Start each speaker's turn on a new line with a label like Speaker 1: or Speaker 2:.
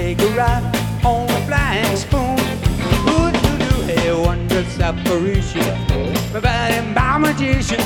Speaker 1: take a ride on the flying spoon. Ooh, do, do, hey, wondrous apparition, provided by magician.